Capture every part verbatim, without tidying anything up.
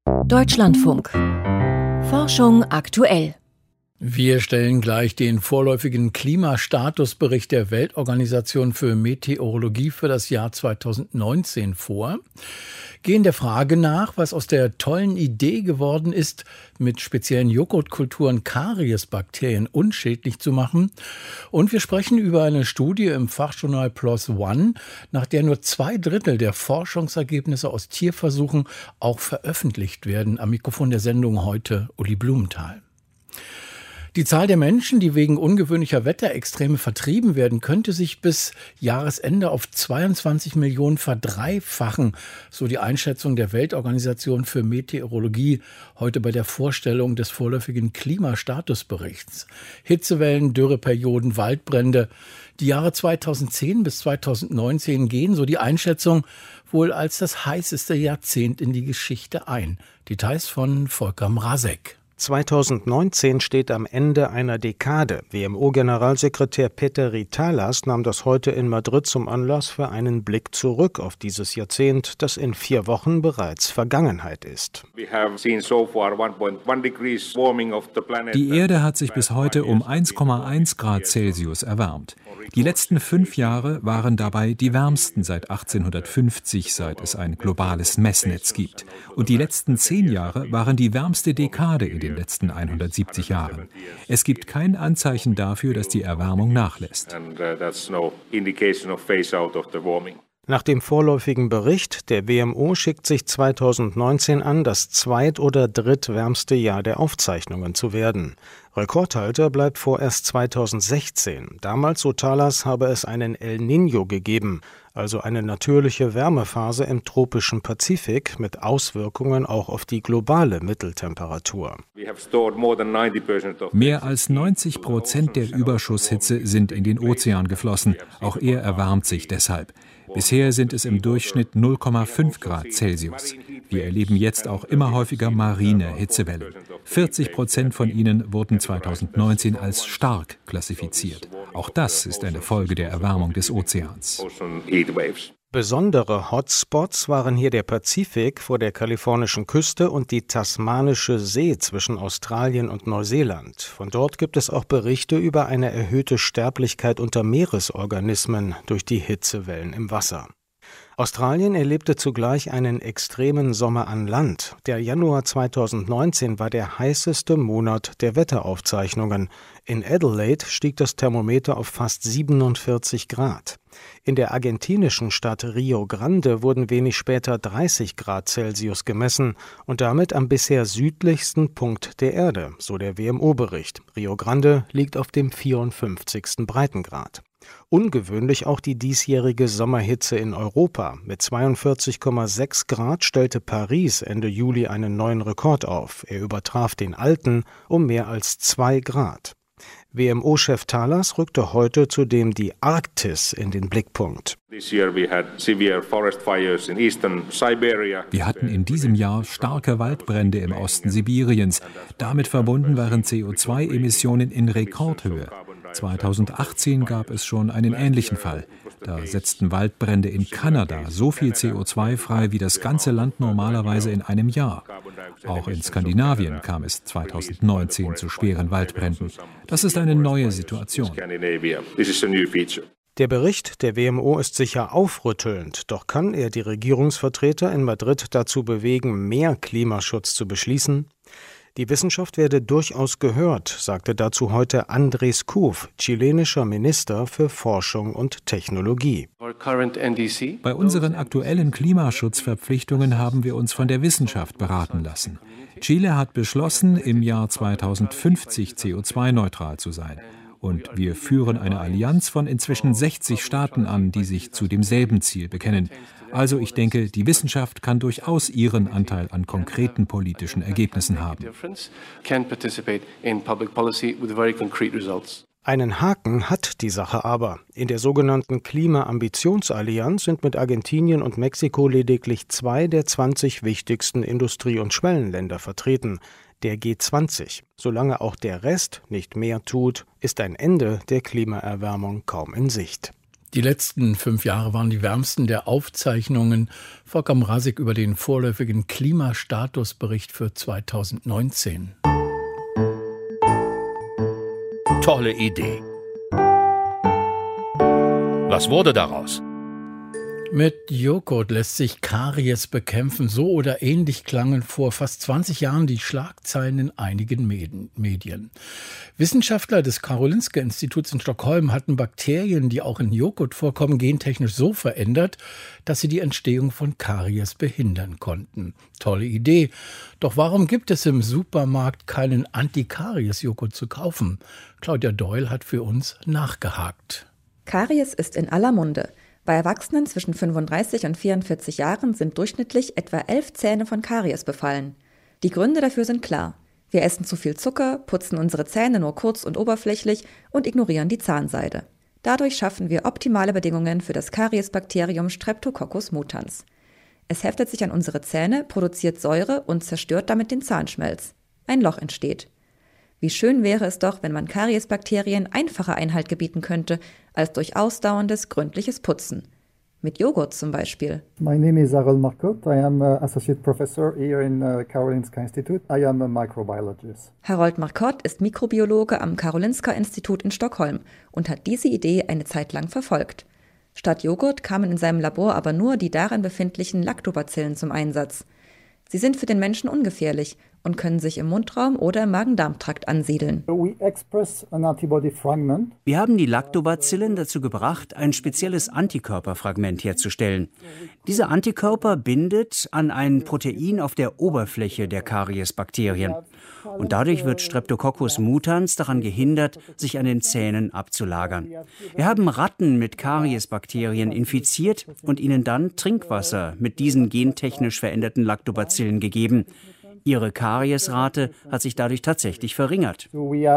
Deutschlandfunk. Forschung aktuell. Wir stellen gleich den vorläufigen Klimastatusbericht der Weltorganisation für Meteorologie für das Jahr zweitausendneunzehn vor, gehen der Frage nach, was aus der tollen Idee geworden ist, mit speziellen Joghurtkulturen Kariesbakterien unschädlich zu machen. Und wir sprechen über eine Studie im Fachjournal PLOS ONE, nach der nur zwei Drittel der Forschungsergebnisse aus Tierversuchen auch veröffentlicht werden. Am Mikrofon der Sendung heute Uli Blumenthal. Die Zahl der Menschen, die wegen ungewöhnlicher Wetterextreme vertrieben werden, könnte sich bis Jahresende auf zweiundzwanzig Millionen verdreifachen, so die Einschätzung der Weltorganisation für Meteorologie heute bei der Vorstellung des vorläufigen Klimastatusberichts. Hitzewellen, Dürreperioden, Waldbrände. Die Jahre zweitausendzehn bis zweitausendneunzehn gehen, so die Einschätzung, wohl als das heißeste Jahrzehnt in die Geschichte ein. Details von Volker Mrazek. zweitausendneunzehn steht am Ende einer Dekade. W M O-Generalsekretär Petteri Talas nahm das heute in Madrid zum Anlass für einen Blick zurück auf dieses Jahrzehnt, das in vier Wochen bereits Vergangenheit ist. Die Erde hat sich bis heute um eins Komma eins Grad Celsius erwärmt. Die letzten fünf Jahre waren dabei die wärmsten seit achtzehnhundertfünfzig, seit es ein globales Messnetz gibt. Und die letzten zehn Jahre waren die wärmste Dekade in den letzten hundertsiebzig Jahren. Es gibt kein Anzeichen dafür, dass die Erwärmung nachlässt. Nach dem vorläufigen Bericht der W M O schickt sich zweitausendneunzehn an, das zweit- oder drittwärmste Jahr der Aufzeichnungen zu werden. Rekordhalter bleibt vorerst zweitausendsechzehn. Damals, so Talas, habe es einen El Niño gegeben, also eine natürliche Wärmephase im tropischen Pazifik mit Auswirkungen auch auf die globale Mitteltemperatur. Mehr als neunzig Prozent der Überschusshitze sind in den Ozean geflossen. Auch er erwärmt sich deshalb. Bisher sind es im Durchschnitt null Komma fünf Grad Celsius. Wir erleben jetzt auch immer häufiger marine Hitzewellen. vierzig Prozent von ihnen wurden zweitausendneunzehn als stark klassifiziert. Auch das ist eine Folge der Erwärmung des Ozeans. Besondere Hotspots waren hier der Pazifik vor der kalifornischen Küste und die Tasmanische See zwischen Australien und Neuseeland. Von dort gibt es auch Berichte über eine erhöhte Sterblichkeit unter Meeresorganismen durch die Hitzewellen im Wasser. Australien erlebte zugleich einen extremen Sommer an Land. Der Januar zweitausendneunzehn war der heißeste Monat der Wetteraufzeichnungen. In Adelaide stieg das Thermometer auf fast siebenundvierzig Grad. In der argentinischen Stadt Rio Grande wurden wenig später dreißig Grad Celsius gemessen und damit am bisher südlichsten Punkt der Erde, so der W M O-Bericht. Rio Grande liegt auf dem vierundfünfzigsten Breitengrad. Ungewöhnlich auch die diesjährige Sommerhitze in Europa. Mit zweiundvierzig Komma sechs Grad stellte Paris Ende Juli einen neuen Rekord auf. Er übertraf den alten um mehr als zwei Grad. W M O-Chef Talas rückte heute zudem die Arktis in den Blickpunkt. Wir hatten in diesem Jahr starke Waldbrände im Osten Sibiriens. Damit verbunden waren C O zwei Emissionen in Rekordhöhe. zweitausendachtzehn gab es schon einen ähnlichen Fall. Da setzten Waldbrände in Kanada so viel C O zwei frei wie das ganze Land normalerweise in einem Jahr. Auch in Skandinavien kam es zweitausendneunzehn zu schweren Waldbränden. Das ist eine neue Situation. Der Bericht der W M O ist sicher aufrüttelnd, doch kann er die Regierungsvertreter in Madrid dazu bewegen, mehr Klimaschutz zu beschließen? Die Wissenschaft werde durchaus gehört, sagte dazu heute Andrés Kuf, chilenischer Minister für Forschung und Technologie. Bei unseren aktuellen Klimaschutzverpflichtungen haben wir uns von der Wissenschaft beraten lassen. Chile hat beschlossen, im Jahr zweitausendfünfzig C O zwei neutral zu sein. Und wir führen eine Allianz von inzwischen sechzig Staaten an, die sich zu demselben Ziel bekennen. Also ich denke, die Wissenschaft kann durchaus ihren Anteil an konkreten politischen Ergebnissen haben. Einen Haken hat die Sache aber. In der sogenannten Klimaambitionsallianz sind mit Argentinien und Mexiko lediglich zwei der zwanzig wichtigsten Industrie- und Schwellenländer vertreten. Der G zwanzig. Solange auch der Rest nicht mehr tut, ist ein Ende der Klimaerwärmung kaum in Sicht. Die letzten fünf Jahre waren die wärmsten der Aufzeichnungen. Volker Mrazek über den vorläufigen Klimastatusbericht für zweitausendneunzehn. Tolle Idee. Was wurde daraus? Mit Joghurt lässt sich Karies bekämpfen. So oder ähnlich klangen vor fast zwanzig Jahren die Schlagzeilen in einigen Medien. Wissenschaftler des Karolinska-Instituts in Stockholm hatten Bakterien, die auch in Joghurt vorkommen, gentechnisch so verändert, dass sie die Entstehung von Karies behindern konnten. Tolle Idee. Doch warum gibt es im Supermarkt keinen Antikaries-Joghurt zu kaufen? Claudia Doyle hat für uns nachgehakt. Karies ist in aller Munde. Bei Erwachsenen zwischen fünfunddreißig und vierundvierzig Jahren sind durchschnittlich etwa elf Zähne von Karies befallen. Die Gründe dafür sind klar. Wir essen zu viel Zucker, putzen unsere Zähne nur kurz und oberflächlich und ignorieren die Zahnseide. Dadurch schaffen wir optimale Bedingungen für das Kariesbakterium Streptococcus mutans. Es heftet sich an unsere Zähne, produziert Säure und zerstört damit den Zahnschmelz. Ein Loch entsteht. Wie schön wäre es doch, wenn man Kariesbakterien einfacher Einhalt gebieten könnte, als durch ausdauerndes, gründliches Putzen. Mit Joghurt zum Beispiel. My name is Harold Marcotte. I am uh, Associate Professor here in uh, Karolinska Institute. I am a microbiologist. Harold Marcotte ist Mikrobiologe am Karolinska-Institut in Stockholm und hat diese Idee eine Zeit lang verfolgt. Statt Joghurt kamen in seinem Labor aber nur die darin befindlichen Lactobacillen zum Einsatz. Sie sind für den Menschen ungefährlich und können sich im Mundraum oder im Magen-Darm-Trakt ansiedeln. Wir haben die Lactobacillen dazu gebracht, ein spezielles Antikörperfragment herzustellen. Dieser Antikörper bindet an ein Protein auf der Oberfläche der Kariesbakterien. Und dadurch wird Streptococcus mutans daran gehindert, sich an den Zähnen abzulagern. Wir haben Ratten mit Kariesbakterien infiziert und ihnen dann Trinkwasser mit diesen gentechnisch veränderten Lactobacillen gegeben. Ihre Kariesrate hat sich dadurch tatsächlich verringert.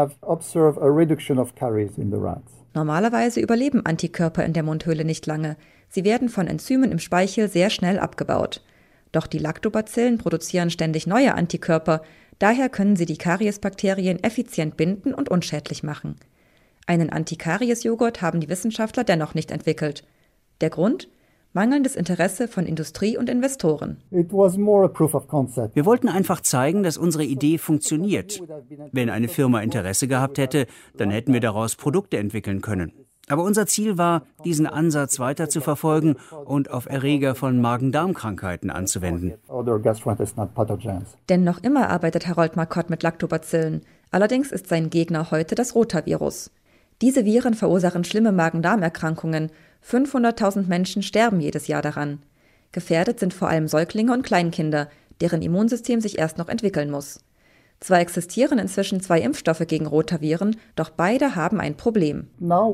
Normalerweise überleben Antikörper in der Mundhöhle nicht lange. Sie werden von Enzymen im Speichel sehr schnell abgebaut. Doch die Lactobacillen produzieren ständig neue Antikörper. Daher können sie die Kariesbakterien effizient binden und unschädlich machen. Einen Antikaries-Joghurt haben die Wissenschaftler dennoch nicht entwickelt. Der Grund? Mangelndes Interesse von Industrie und Investoren. Wir wollten einfach zeigen, dass unsere Idee funktioniert. Wenn eine Firma Interesse gehabt hätte, dann hätten wir daraus Produkte entwickeln können. Aber unser Ziel war, diesen Ansatz weiter zu verfolgen und auf Erreger von Magen-Darm-Krankheiten anzuwenden. Denn noch immer arbeitet Harold Marcotte mit Lactobacillen. Allerdings ist sein Gegner heute das Rotavirus. Diese Viren verursachen schlimme Magen-Darm-Erkrankungen. fünfhunderttausend Menschen sterben jedes Jahr daran. Gefährdet sind vor allem Säuglinge und Kleinkinder, deren Immunsystem sich erst noch entwickeln muss. Zwar existieren inzwischen zwei Impfstoffe gegen Rotaviren, doch beide haben ein Problem.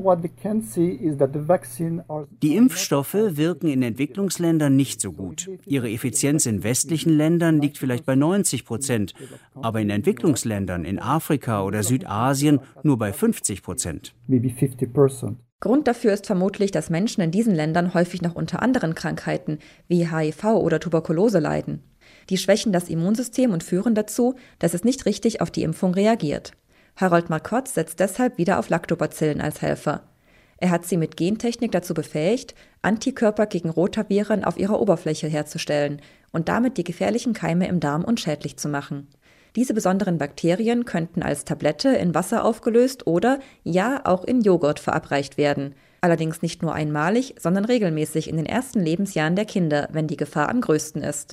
Die Impfstoffe wirken in Entwicklungsländern nicht so gut. Ihre Effizienz in westlichen Ländern liegt vielleicht bei neunzig Prozent, aber in Entwicklungsländern in Afrika oder Südasien nur bei fünfzig Prozent. Grund dafür ist vermutlich, dass Menschen in diesen Ländern häufig noch unter anderen Krankheiten wie H I V oder Tuberkulose leiden. Die schwächen das Immunsystem und führen dazu, dass es nicht richtig auf die Impfung reagiert. Harold Marcotte setzt deshalb wieder auf Lactobacillen als Helfer. Er hat sie mit Gentechnik dazu befähigt, Antikörper gegen Rotaviren auf ihrer Oberfläche herzustellen und damit die gefährlichen Keime im Darm unschädlich zu machen. Diese besonderen Bakterien könnten als Tablette in Wasser aufgelöst oder, ja, auch in Joghurt verabreicht werden. Allerdings nicht nur einmalig, sondern regelmäßig in den ersten Lebensjahren der Kinder, wenn die Gefahr am größten ist.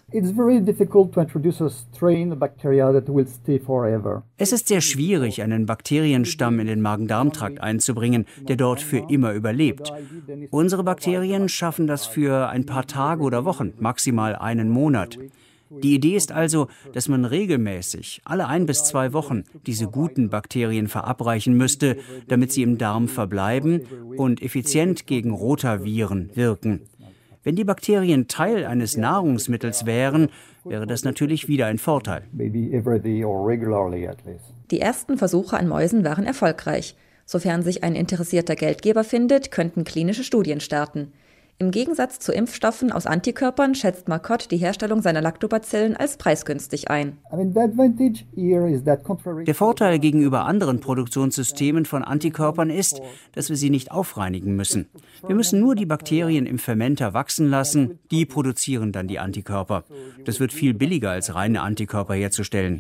Es ist sehr schwierig, einen Bakterienstamm in den Magen-Darm-Trakt einzubringen, der dort für immer überlebt. Unsere Bakterien schaffen das für ein paar Tage oder Wochen, maximal einen Monat. Die Idee ist also, dass man regelmäßig, alle ein bis zwei Wochen, diese guten Bakterien verabreichen müsste, damit sie im Darm verbleiben und effizient gegen Rotaviren wirken. Wenn die Bakterien Teil eines Nahrungsmittels wären, wäre das natürlich wieder ein Vorteil. Die ersten Versuche an Mäusen waren erfolgreich. Sofern sich ein interessierter Geldgeber findet, könnten klinische Studien starten. Im Gegensatz zu Impfstoffen aus Antikörpern schätzt Marcotte die Herstellung seiner Lactobacillen als preisgünstig ein. Der Vorteil gegenüber anderen Produktionssystemen von Antikörpern ist, dass wir sie nicht aufreinigen müssen. Wir müssen nur die Bakterien im Fermenter wachsen lassen, die produzieren dann die Antikörper. Das wird viel billiger als reine Antikörper herzustellen.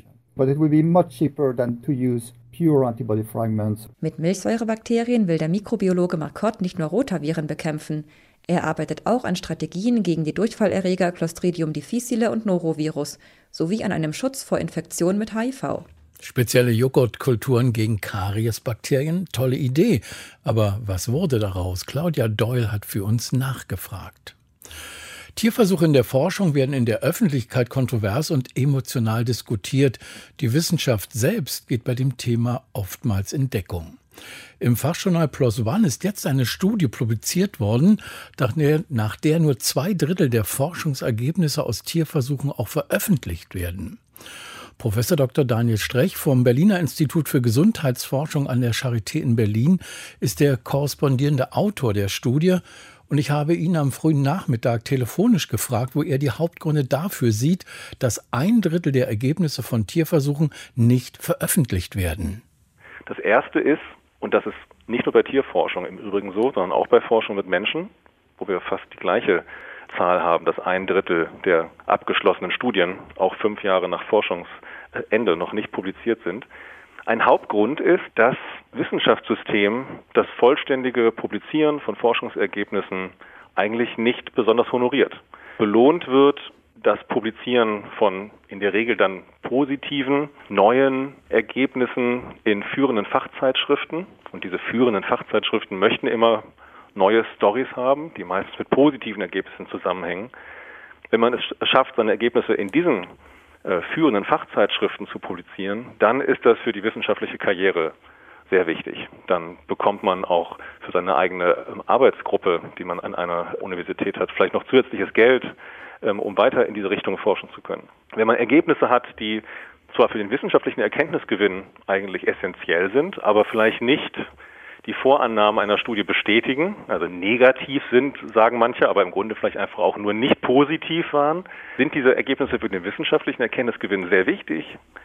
Mit Milchsäurebakterien will der Mikrobiologe Marcotte nicht nur Rotaviren bekämpfen. Er arbeitet auch an Strategien gegen die Durchfallerreger Clostridium difficile und Norovirus sowie an einem Schutz vor Infektionen mit H I V. Spezielle Joghurtkulturen gegen Kariesbakterien? Tolle Idee. Aber was wurde daraus? Claudia Doyle hat für uns nachgefragt. Tierversuche in der Forschung werden in der Öffentlichkeit kontrovers und emotional diskutiert. Die Wissenschaft selbst geht bei dem Thema oftmals in Deckung. Im Fachjournal PLOS ONE ist jetzt eine Studie publiziert worden, nach der, nach der nur zwei Drittel der Forschungsergebnisse aus Tierversuchen auch veröffentlicht werden. Professor Doktor Daniel Strech vom Berliner Institut für Gesundheitsforschung an der Charité in Berlin ist der korrespondierende Autor der Studie. Und ich habe ihn am frühen Nachmittag telefonisch gefragt, wo er die Hauptgründe dafür sieht, dass ein Drittel der Ergebnisse von Tierversuchen nicht veröffentlicht werden. Das erste ist, und das ist nicht nur bei Tierforschung im Übrigen so, sondern auch bei Forschung mit Menschen, wo wir fast die gleiche Zahl haben, dass ein Drittel der abgeschlossenen Studien auch fünf Jahre nach Forschungsende noch nicht publiziert sind. Ein Hauptgrund ist, dass Wissenschaftssystem das vollständige Publizieren von Forschungsergebnissen eigentlich nicht besonders honoriert. Belohnt wird das Publizieren von in der Regel dann positiven, neuen Ergebnissen in führenden Fachzeitschriften. Und diese führenden Fachzeitschriften möchten immer neue Storys haben, die meistens mit positiven Ergebnissen zusammenhängen. Wenn man es schafft, seine Ergebnisse in diesen äh, führenden Fachzeitschriften zu publizieren, dann ist das für die wissenschaftliche Karriere sehr wichtig. Dann bekommt man auch für seine eigene ähm, Arbeitsgruppe, die man an einer Universität hat, vielleicht noch zusätzliches Geld, ähm, um weiter in diese Richtung forschen zu können. Wenn man Ergebnisse hat, die zwar für den wissenschaftlichen Erkenntnisgewinn eigentlich essentiell sind, aber vielleicht nicht die Vorannahmen einer Studie bestätigen, also negativ sind, sagen manche, aber im Grunde vielleicht einfach auch nur nicht positiv waren, sind diese Ergebnisse für den wissenschaftlichen Erkenntnisgewinn sehr wichtig,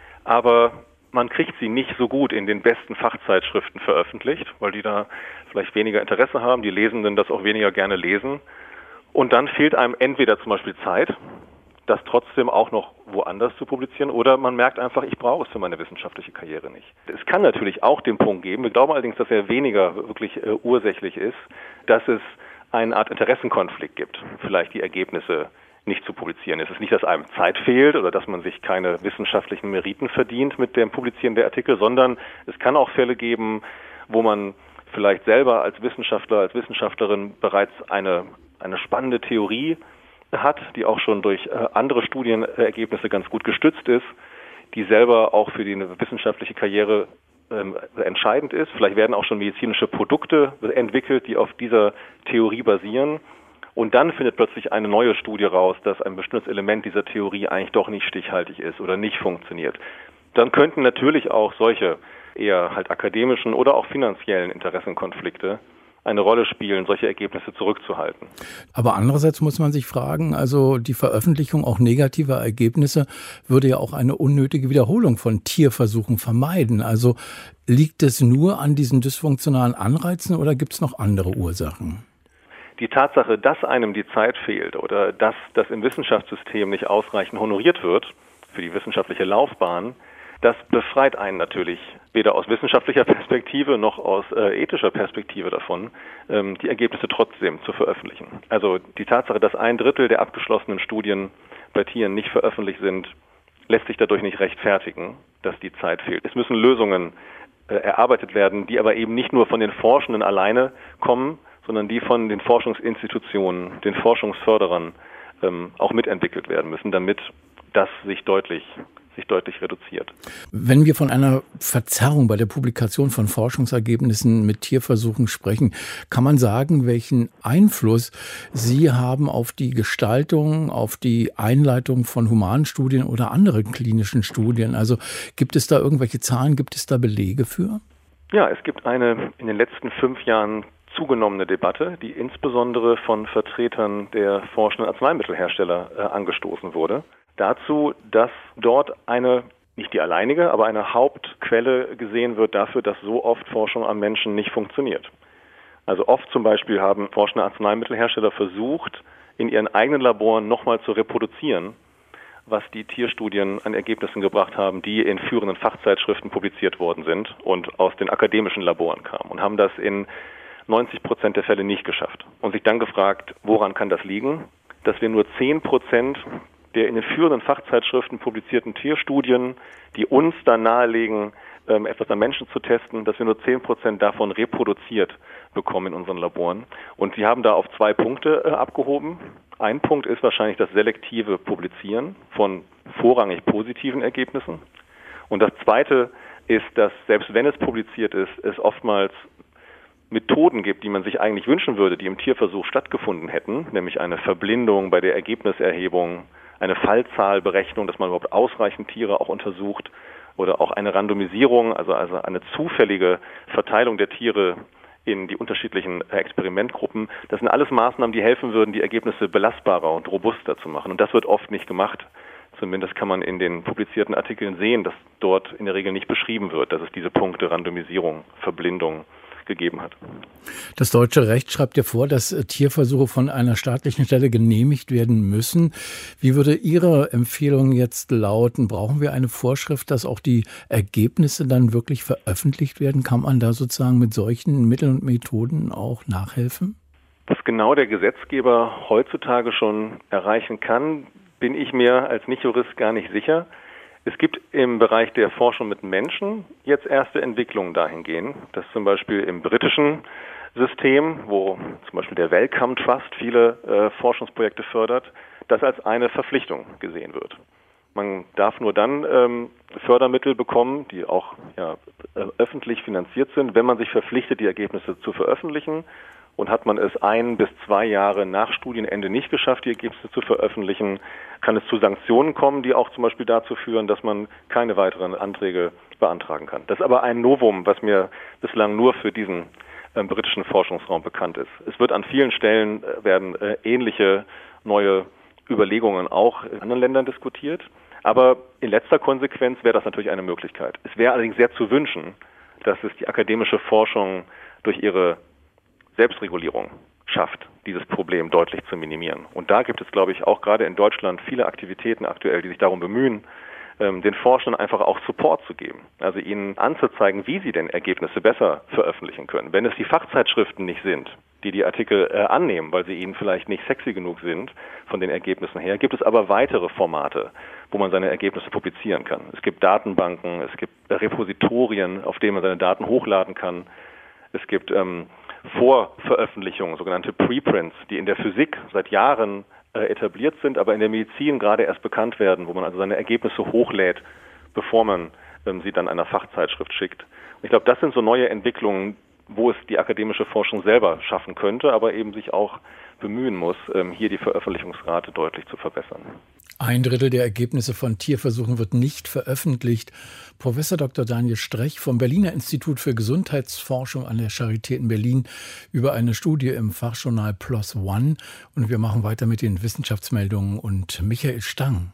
aber man kriegt sie nicht so gut in den besten Fachzeitschriften veröffentlicht, weil die da vielleicht weniger Interesse haben, die Lesenden das auch weniger gerne lesen. Und dann fehlt einem entweder zum Beispiel Zeit, das trotzdem auch noch woanders zu publizieren, oder man merkt einfach, ich brauche es für meine wissenschaftliche Karriere nicht. Es kann natürlich auch den Punkt geben, wir glauben allerdings, dass er weniger wirklich äh, ursächlich ist, dass es eine Art Interessenkonflikt gibt, vielleicht die Ergebnisse nicht zu publizieren. Es ist nicht, dass einem Zeit fehlt oder dass man sich keine wissenschaftlichen Meriten verdient mit dem Publizieren der Artikel, sondern es kann auch Fälle geben, wo man vielleicht selber als Wissenschaftler, als Wissenschaftlerin bereits eine, eine spannende Theorie hat, die auch schon durch äh, andere Studienergebnisse ganz gut gestützt ist, die selber auch für die wissenschaftliche Karriere ähm, entscheidend ist. Vielleicht werden auch schon medizinische Produkte entwickelt, die auf dieser Theorie basieren. Und dann findet plötzlich eine neue Studie raus, dass ein bestimmtes Element dieser Theorie eigentlich doch nicht stichhaltig ist oder nicht funktioniert. Dann könnten natürlich auch solche eher halt akademischen oder auch finanziellen Interessenkonflikte eine Rolle spielen, solche Ergebnisse zurückzuhalten. Aber andererseits muss man sich fragen, also die Veröffentlichung auch negativer Ergebnisse würde ja auch eine unnötige Wiederholung von Tierversuchen vermeiden. Also liegt es nur an diesen dysfunktionalen Anreizen oder gibt es noch andere Ursachen? Die Tatsache, dass einem die Zeit fehlt oder dass das im Wissenschaftssystem nicht ausreichend honoriert wird für die wissenschaftliche Laufbahn, das befreit einen natürlich weder aus wissenschaftlicher Perspektive noch aus äh, ethischer Perspektive davon, ähm, die Ergebnisse trotzdem zu veröffentlichen. Also die Tatsache, dass ein Drittel der abgeschlossenen Studien bei Tieren nicht veröffentlicht sind, lässt sich dadurch nicht rechtfertigen, dass die Zeit fehlt. Es müssen Lösungen äh, erarbeitet werden, die aber eben nicht nur von den Forschenden alleine kommen, sondern die von den Forschungsinstitutionen, den Forschungsförderern ähm, auch mitentwickelt werden müssen, damit das sich deutlich sich deutlich reduziert. Wenn wir von einer Verzerrung bei der Publikation von Forschungsergebnissen mit Tierversuchen sprechen, kann man sagen, welchen Einfluss Sie haben auf die Gestaltung, auf die Einleitung von Humanstudien oder anderen klinischen Studien? Also gibt es da irgendwelche Zahlen, gibt es da Belege für? Ja, es gibt eine in den letzten fünf Jahren zugenommene Debatte, die insbesondere von Vertretern der forschenden Arzneimittelhersteller äh, angestoßen wurde. Dazu, dass dort eine, nicht die alleinige, aber eine Hauptquelle gesehen wird dafür, dass so oft Forschung am Menschen nicht funktioniert. Also oft zum Beispiel haben forschende Arzneimittelhersteller versucht, in ihren eigenen Laboren nochmal zu reproduzieren, was die Tierstudien an Ergebnissen gebracht haben, die in führenden Fachzeitschriften publiziert worden sind und aus den akademischen Laboren kamen, und haben das in neunzig Prozent der Fälle nicht geschafft. Und sich dann gefragt, woran kann das liegen? Dass wir nur zehn Prozent der in den führenden Fachzeitschriften publizierten Tierstudien, die uns dann nahelegen, etwas an Menschen zu testen, dass wir nur zehn Prozent davon reproduziert bekommen in unseren Laboren. Und sie haben da auf zwei Punkte äh, abgehoben. Ein Punkt ist wahrscheinlich das selektive Publizieren von vorrangig positiven Ergebnissen. Und das zweite ist, dass selbst wenn es publiziert ist, es oftmals Methoden gibt, die man sich eigentlich wünschen würde, die im Tierversuch stattgefunden hätten, nämlich eine Verblindung bei der Ergebniserhebung, eine Fallzahlberechnung, dass man überhaupt ausreichend Tiere auch untersucht, oder auch eine Randomisierung, also, also eine zufällige Verteilung der Tiere in die unterschiedlichen Experimentgruppen. Das sind alles Maßnahmen, die helfen würden, die Ergebnisse belastbarer und robuster zu machen. Und das wird oft nicht gemacht. Zumindest kann man in den publizierten Artikeln sehen, dass dort in der Regel nicht beschrieben wird, dass es diese Punkte Randomisierung, Verblindung gegeben hat. Das deutsche Recht schreibt ja vor, dass Tierversuche von einer staatlichen Stelle genehmigt werden müssen. Wie würde Ihre Empfehlung jetzt lauten? Brauchen wir eine Vorschrift, dass auch die Ergebnisse dann wirklich veröffentlicht werden? Kann man da sozusagen mit solchen Mitteln und Methoden auch nachhelfen? Was genau der Gesetzgeber heutzutage schon erreichen kann, bin ich mir als Nichtjurist gar nicht sicher. Es gibt im Bereich der Forschung mit Menschen jetzt erste Entwicklungen dahingehend, dass zum Beispiel im britischen System, wo zum Beispiel der Wellcome Trust viele äh, Forschungsprojekte fördert, das als eine Verpflichtung gesehen wird. Man darf nur dann ähm, Fördermittel bekommen, die auch ja, öffentlich finanziert sind, wenn man sich verpflichtet, die Ergebnisse zu veröffentlichen. Und hat man es ein bis zwei Jahre nach Studienende nicht geschafft, die Ergebnisse zu veröffentlichen, kann es zu Sanktionen kommen, die auch zum Beispiel dazu führen, dass man keine weiteren Anträge beantragen kann. Das ist aber ein Novum, was mir bislang nur für diesen äh, britischen Forschungsraum bekannt ist. Es wird an vielen Stellen äh, werden äh, ähnliche neue Überlegungen auch in anderen Ländern diskutiert. Aber in letzter Konsequenz wäre das natürlich eine Möglichkeit. Es wäre allerdings sehr zu wünschen, dass es die akademische Forschung durch ihre Selbstregulierung schafft, dieses Problem deutlich zu minimieren. Und da gibt es, glaube ich, auch gerade in Deutschland viele Aktivitäten aktuell, die sich darum bemühen, den Forschenden einfach auch Support zu geben. Also ihnen anzuzeigen, wie sie denn Ergebnisse besser veröffentlichen können. Wenn es die Fachzeitschriften nicht sind, die die Artikel äh, annehmen, weil sie ihnen vielleicht nicht sexy genug sind von den Ergebnissen her, gibt es aber weitere Formate, wo man seine Ergebnisse publizieren kann. Es gibt Datenbanken, es gibt Repositorien, auf denen man seine Daten hochladen kann. Es gibt ähm, Vorveröffentlichungen, sogenannte Preprints, die in der Physik seit Jahren äh, etabliert sind, aber in der Medizin gerade erst bekannt werden, wo man also seine Ergebnisse hochlädt, bevor man ähm, sie dann einer Fachzeitschrift schickt. Und ich glaube, das sind so neue Entwicklungen, wo es die akademische Forschung selber schaffen könnte, aber eben sich auch bemühen muss, ähm, hier die Veröffentlichungsrate deutlich zu verbessern. Ein Drittel der Ergebnisse von Tierversuchen wird nicht veröffentlicht. Professor Doktor Daniel Strech vom Berliner Institut für Gesundheitsforschung an der Charité in Berlin über eine Studie im Fachjournal PLOS ONE. Und wir machen weiter mit den Wissenschaftsmeldungen und Michael Stang.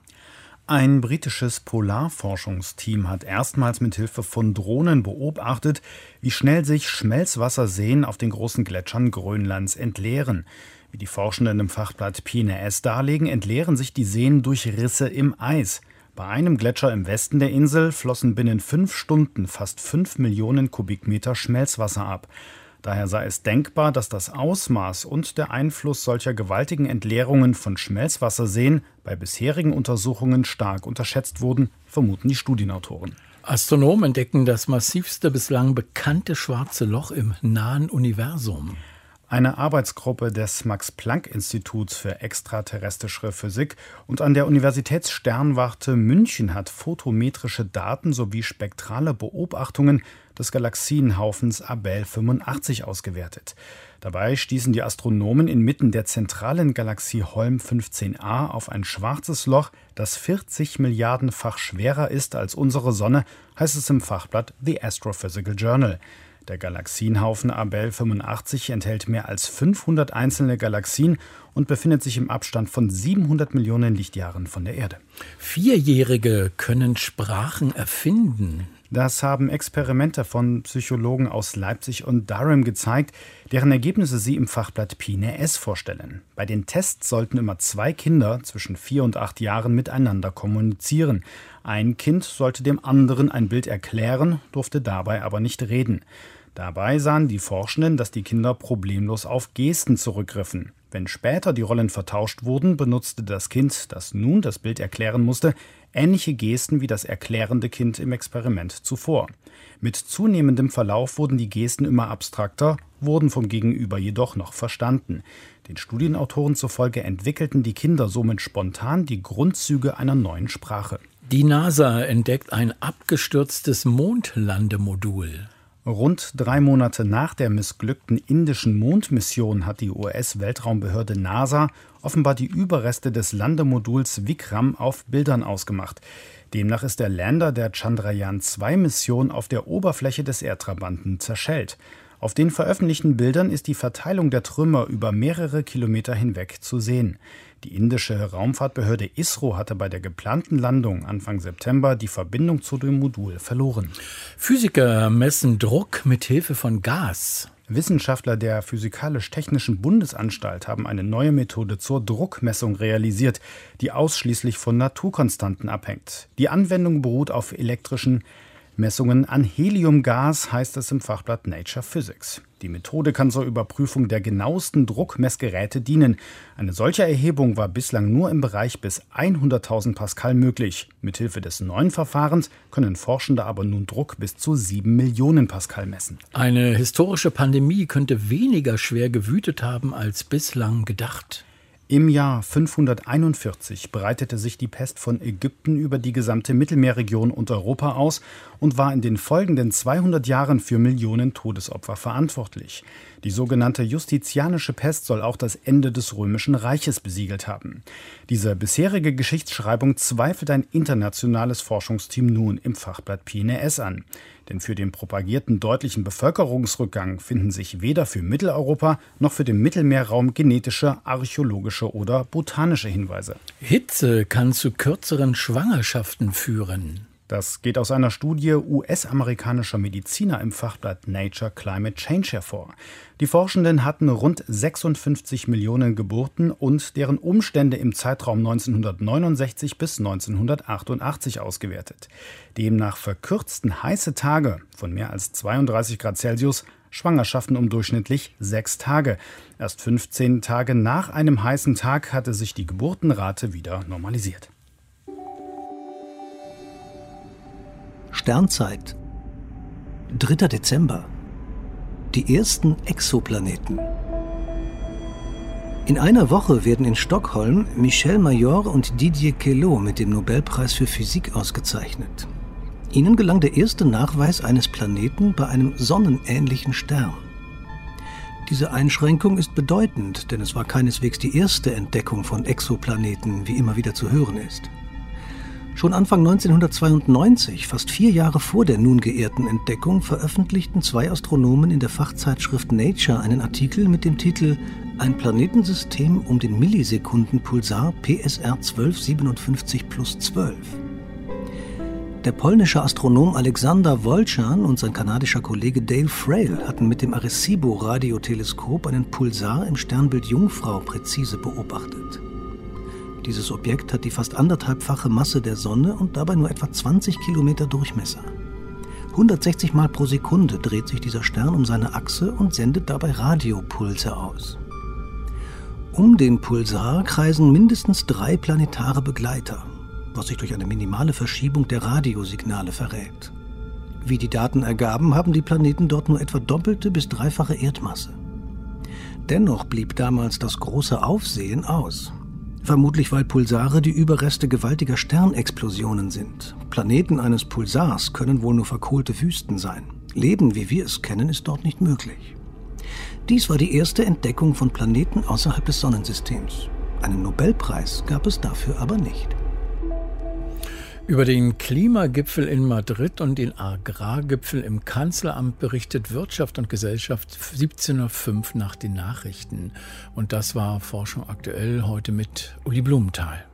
Ein britisches Polarforschungsteam hat erstmals mit Hilfe von Drohnen beobachtet, wie schnell sich Schmelzwasserseen auf den großen Gletschern Grönlands entleeren. Wie die Forschenden im Fachblatt P N A S darlegen, entleeren sich die Seen durch Risse im Eis. Bei einem Gletscher im Westen der Insel flossen binnen fünf Stunden fast fünf Millionen Kubikmeter Schmelzwasser ab. Daher sei es denkbar, dass das Ausmaß und der Einfluss solcher gewaltigen Entleerungen von Schmelzwasserseen bei bisherigen Untersuchungen stark unterschätzt wurden, vermuten die Studienautoren. Astronomen entdecken das massivste bislang bekannte schwarze Loch im nahen Universum. Eine Arbeitsgruppe des Max-Planck-Instituts für extraterrestrische Physik und an der Universitätssternwarte München hat photometrische Daten sowie spektrale Beobachtungen des Galaxienhaufens Abell fünfundachtzig ausgewertet. Dabei stießen die Astronomen inmitten der zentralen Galaxie Holm fünfzehn a auf ein schwarzes Loch, das vierzig Milliardenfach schwerer ist als unsere Sonne, heißt es im Fachblatt The Astrophysical Journal. Der Galaxienhaufen Abell fünfundachtzig enthält mehr als fünfhundert einzelne Galaxien und befindet sich im Abstand von siebenhundert Millionen Lichtjahren von der Erde. Vierjährige können Sprachen erfinden. Das haben Experimente von Psychologen aus Leipzig und Durham gezeigt, deren Ergebnisse sie im Fachblatt P N S vorstellen. Bei den Tests sollten immer zwei Kinder zwischen vier und acht Jahren miteinander kommunizieren. Ein Kind sollte dem anderen ein Bild erklären, durfte dabei aber nicht reden. Dabei sahen die Forschenden, dass die Kinder problemlos auf Gesten zurückgriffen. Wenn später die Rollen vertauscht wurden, benutzte das Kind, das nun das Bild erklären musste, ähnliche Gesten wie das erklärende Kind im Experiment zuvor. Mit zunehmendem Verlauf wurden die Gesten immer abstrakter, wurden vom Gegenüber jedoch noch verstanden. Den Studienautoren zufolge entwickelten die Kinder somit spontan die Grundzüge einer neuen Sprache. Die NASA entdeckt ein abgestürztes Mondlandemodul. Rund drei Monate nach der missglückten indischen Mondmission hat die U S-Weltraumbehörde NASA offenbar die Überreste des Landemoduls Vikram auf Bildern ausgemacht. Demnach ist der Lander der Chandrayaan zwei Mission auf der Oberfläche des Erdtrabanten zerschellt. Auf den veröffentlichten Bildern ist die Verteilung der Trümmer über mehrere Kilometer hinweg zu sehen. Die indische Raumfahrtbehörde ISRO hatte bei der geplanten Landung Anfang September die Verbindung zu dem Modul verloren. Physiker messen Druck mit Hilfe von Gas. Wissenschaftler der Physikalisch-Technischen Bundesanstalt haben eine neue Methode zur Druckmessung realisiert, die ausschließlich von Naturkonstanten abhängt. Die Anwendung beruht auf elektrischen Messungen an Heliumgas, heißt es im Fachblatt Nature Physics. Die Methode kann zur Überprüfung der genauesten Druckmessgeräte dienen. Eine solche Erhebung war bislang nur im Bereich bis hunderttausend Pascal möglich. Mithilfe des neuen Verfahrens können Forschende aber nun Druck bis zu sieben Millionen Pascal messen. Eine historische Pandemie könnte weniger schwer gewütet haben als bislang gedacht. Im Jahr fünfhunderteinundvierzig breitete sich die Pest von Ägypten über die gesamte Mittelmeerregion und Europa aus und war in den folgenden zweihundert Jahren für Millionen Todesopfer verantwortlich. Die sogenannte Justitianische Pest soll auch das Ende des Römischen Reiches besiegelt haben. Diese bisherige Geschichtsschreibung zweifelt ein internationales Forschungsteam nun im Fachblatt P N S an. Denn für den propagierten deutlichen Bevölkerungsrückgang finden sich weder für Mitteleuropa noch für den Mittelmeerraum genetische, archäologische oder botanische Hinweise. Hitze kann zu kürzeren Schwangerschaften führen. Das geht aus einer Studie U S-amerikanischer Mediziner im Fachblatt Nature Climate Change hervor. Die Forschenden hatten rund sechsundfünfzig Millionen Geburten und deren Umstände im Zeitraum neunzehnhundertneunundsechzig bis neunzehnhundertachtundachtzig ausgewertet. Demnach verkürzten heiße Tage von mehr als zweiunddreißig Grad Celsius Schwangerschaften um durchschnittlich sechs Tage. Erst fünfzehn Tage nach einem heißen Tag hatte sich die Geburtenrate wieder normalisiert. Sternzeit. dritter Dezember. Die ersten Exoplaneten. In einer Woche werden in Stockholm Michel Mayor und Didier Queloz mit dem Nobelpreis für Physik ausgezeichnet. Ihnen gelang der erste Nachweis eines Planeten bei einem sonnenähnlichen Stern. Diese Einschränkung ist bedeutend, denn es war keineswegs die erste Entdeckung von Exoplaneten, wie immer wieder zu hören ist. Schon Anfang neunzehnhundertzweiundneunzig, fast vier Jahre vor der nun geehrten Entdeckung, veröffentlichten zwei Astronomen in der Fachzeitschrift Nature einen Artikel mit dem Titel »Ein Planetensystem um den Millisekundenpulsar P S R zwölf siebenundfünfzig plus zwölf«. Der polnische Astronom Alexander Wolczan und sein kanadischer Kollege Dale Frail hatten mit dem Arecibo-Radioteleskop einen Pulsar im Sternbild Jungfrau präzise beobachtet. Dieses Objekt hat die fast anderthalbfache Masse der Sonne und dabei nur etwa zwanzig Kilometer Durchmesser. hundertsechzig Mal pro Sekunde dreht sich dieser Stern um seine Achse und sendet dabei Radiopulse aus. Um den Pulsar kreisen mindestens drei planetare Begleiter, was sich durch eine minimale Verschiebung der Radiosignale verrät. Wie die Daten ergaben, haben die Planeten dort nur etwa doppelte bis dreifache Erdmasse. Dennoch blieb damals das große Aufsehen aus. Vermutlich, weil Pulsare die Überreste gewaltiger Sternexplosionen sind. Planeten eines Pulsars können wohl nur verkohlte Wüsten sein. Leben, wie wir es kennen, ist dort nicht möglich. Dies war die erste Entdeckung von Planeten außerhalb des Sonnensystems. Einen Nobelpreis gab es dafür aber nicht. Über den Klimagipfel in Madrid und den Agrargipfel im Kanzleramt berichtet Wirtschaft und Gesellschaft siebzehn Uhr fünf nach den Nachrichten. Und das war Forschung aktuell heute mit Uli Blumenthal.